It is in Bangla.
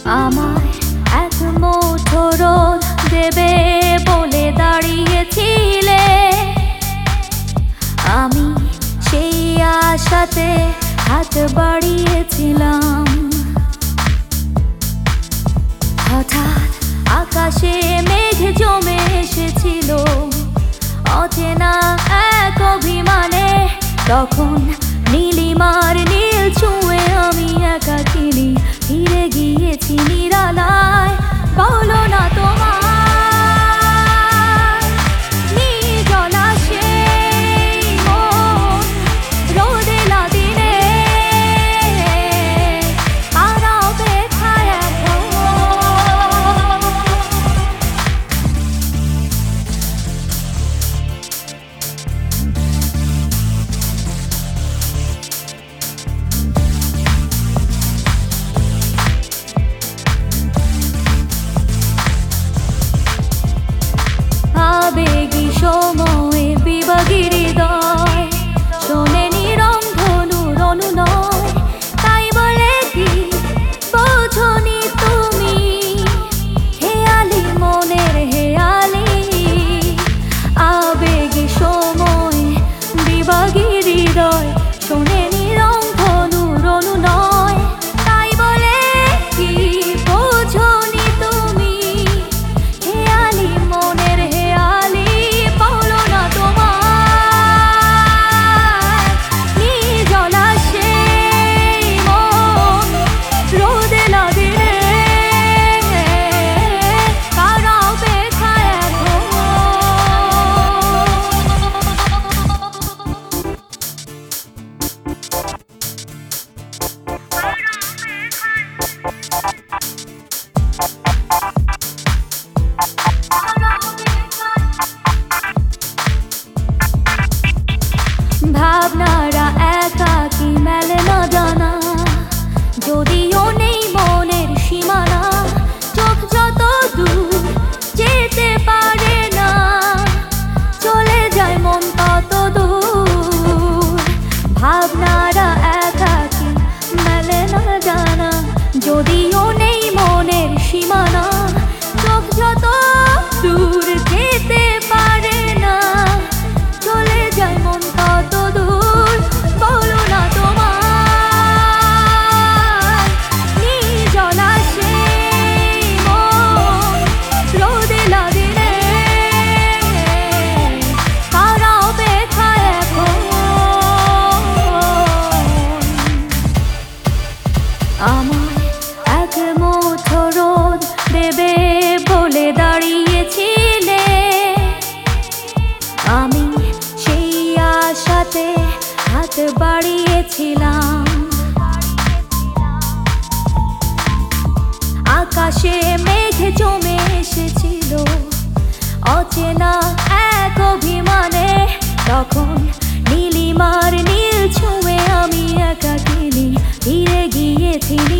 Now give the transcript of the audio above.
আমায় এক মুঠো রোদ দেবে বলে দাঁড়িয়েছিলে, আমি সেই আশাতে হাত বাড়িয়েছিলাম। হঠাৎ আকাশে মেঘ জমে এসেছিল অচেনা এক অভিমানে, তখন নীলিমার নীল ছুঁয়ে আমি একাকিনী ফিরে গিয়েছি নিরালায়। বলো না তোমার নির্জলা সেই মন রোদেলা দিনে আর অপেক্ষায় এখন। আবেগী সময়ে বিভাগী হৃদয় শোনেনি রংধনুর অনুনয়, তাই বলে কি বোঝনি তুমি হেয়ালি মনের হেয়ালি। আবেগী সময়ে বিভাগী হৃদয় শোনেনি রংধনুর অনুনয়, তাই বলে কি বোঝনি তুমি হেয়ালি মনের হেয়ালি। বলো না তোমার নির্জলা সেই মন রোদেলা দিনে কার অপেক্ষায় এখন। ভাবনারা একাকী মেলে না জানা, যদিও নেই মনের সীমানা। চোখ যত দূর যেতে পারে না, চলে যায় মন তত দূর। ভাবনারা একাকী মেলে না জানা, যদিও নেই মনের সীমানা। চোখ যত দূর যেতে পারে না, চলে যায় মন তত দূর। বলো না তোমার নির্জলা সেই মন রোদেলা দিনে কার অপেক্ষায় এখন। আমায় এক মুঠো রোদ দেবে বলে দাঁড়িয়েছিলে, আমি সেই আশাতে হাত বাড়িয়েছিলাম। আকাশে মেঘ জমে এসেছিল অচেনা এক অভিমানে, তখন নীলিমার নীল ছুঁয়ে আমি একাকিনী ফিরে গিয়েছি